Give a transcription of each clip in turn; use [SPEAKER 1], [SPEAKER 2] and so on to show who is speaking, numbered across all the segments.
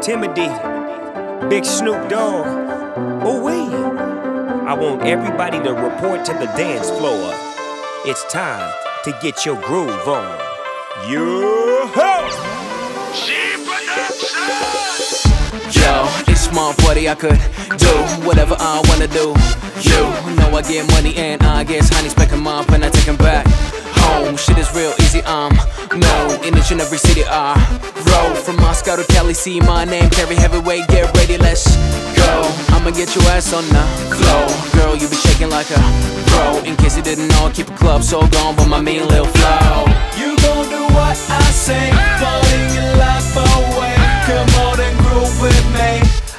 [SPEAKER 1] Timothy, Big Snoop Dogg. Ooh-wee. I want everybody to report to the dance floor. It's time to get your groove on. Yo-ho!
[SPEAKER 2] Yo, it's my buddy, I could do whatever I wanna do. You know I get money and I guess honey's back him up and I take him back home. Shit is real easy, I'm known in each and every city I roll. From Moscow to Cali, see my name, carry heavyweight, get ready, let's go. I'ma get your ass on the floor. Girl, you be shaking like a pro. In case you didn't know, I keep a club so gone with my mean little flow. You gon' do what I say, falling your life away. Come on and groove with me,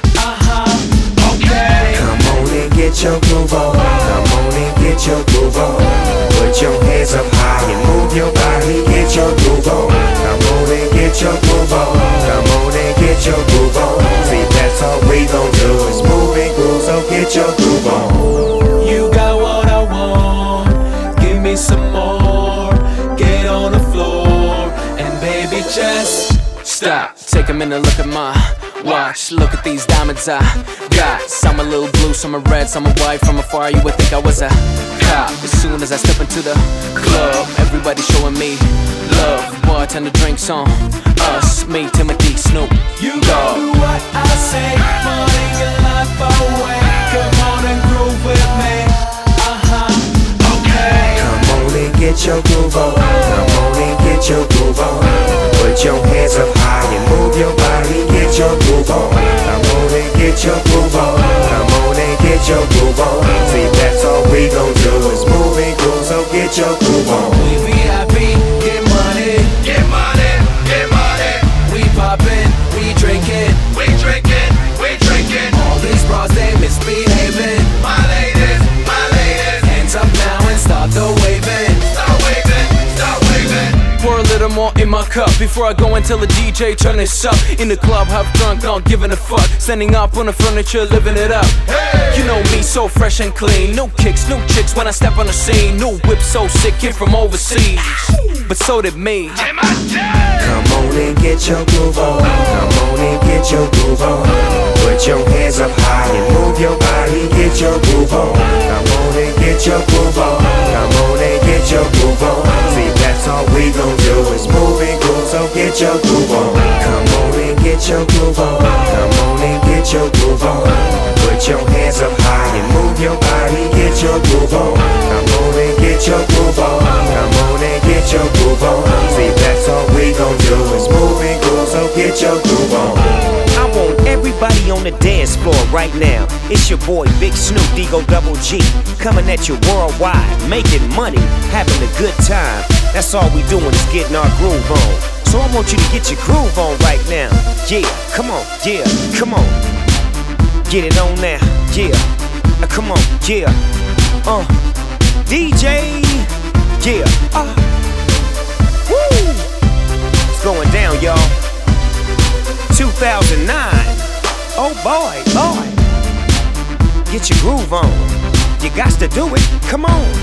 [SPEAKER 2] okay.
[SPEAKER 3] Come on and get your groove on. Come on and get your groove on. Put your hands up high and move your body, get your groove on. Come on and get your groove on. Come on and get your groove on. See, that's all we gon' do is move and groove, so get your groove on.
[SPEAKER 2] You got what I want, give me some more. Get on the floor and baby just stop. Take a minute, look at my watch. Look at these diamonds I got. Some a little blue, some are red, some are white. From afar you would think I was a cop. As soon as I step into the club, everybody showing me love. Bartender drinks on us, me, Timothy, Snoop. You gon' do what I say, money your life away. Come on and groove with me, okay.
[SPEAKER 3] Come on and get your groove on. Come on and get your groove on. Put your hands up high and move your body, get your groove on. Come on and get your groove on. Come on and get your groove on. See, that's all we gon' do is move and groove, so get your groove on.
[SPEAKER 2] We VIP, get money,
[SPEAKER 4] Get money, get money.
[SPEAKER 2] we poppin', we drinkin'.
[SPEAKER 4] We drinking, we drinking.
[SPEAKER 2] All these bras, they misbehaving.
[SPEAKER 4] My ladies, my ladies.
[SPEAKER 2] Hands up now and start the waving.
[SPEAKER 4] Start waving, start waving.
[SPEAKER 2] Pour a little more in my cup before I go and tell the DJ turn this up. In the club, half drunk, not giving a fuck. Standing up on the furniture, living it up.
[SPEAKER 4] Hey!
[SPEAKER 2] You know me, so fresh and clean. No kicks, no chicks when I step on the scene. No whip so sick, came from overseas. But so did me.
[SPEAKER 4] In my day.
[SPEAKER 3] Come on and get your groove on. Come on and get your groove on. Put your hands up high and move your body, get your groove on. Come on and get your groove on. Come on and get your groove on. See, that's all we gon' do is move and groove, so get your groove on. Come on and get your groove on. Come on and get your groove on. Put your hands up high and move your body, get your groove on. Come on and get your groove on. Come on and get your groove on. See, that's all we gon' do is move and groove, so get your groove on.
[SPEAKER 1] I want everybody on the dance floor right now. It's your boy Big Snoop Digo Double G, coming at you worldwide, making money, having a good time. That's all we doing is getting our groove on. So I want you to get your groove on right now. Yeah, come on, yeah, come on. Get it on now, yeah. Come on, yeah. DJ, yeah. Woo! It's going down, y'all. 2009. Oh boy, boy. Get your groove on. You got to do it. Come on.